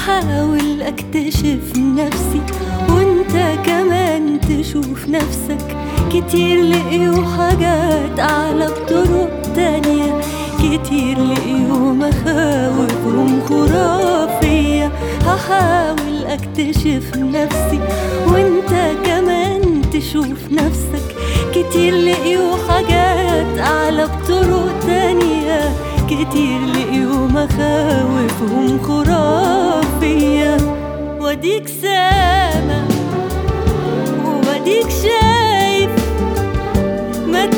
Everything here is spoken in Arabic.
هحاول اكتشف نفسي وانت كمان تشوف نفسك. كتير لقيوا حاجات اعلى بطرق تانية، كتير لقيوا مخاوفهم خرافية. هحاول اكتشف نفسي وانت كمان تشوف نفسك. كتير لقيوا حاجات اعلى بطرق تانية، كتير لقيوا مخاوفهم خرافية. وديك سامع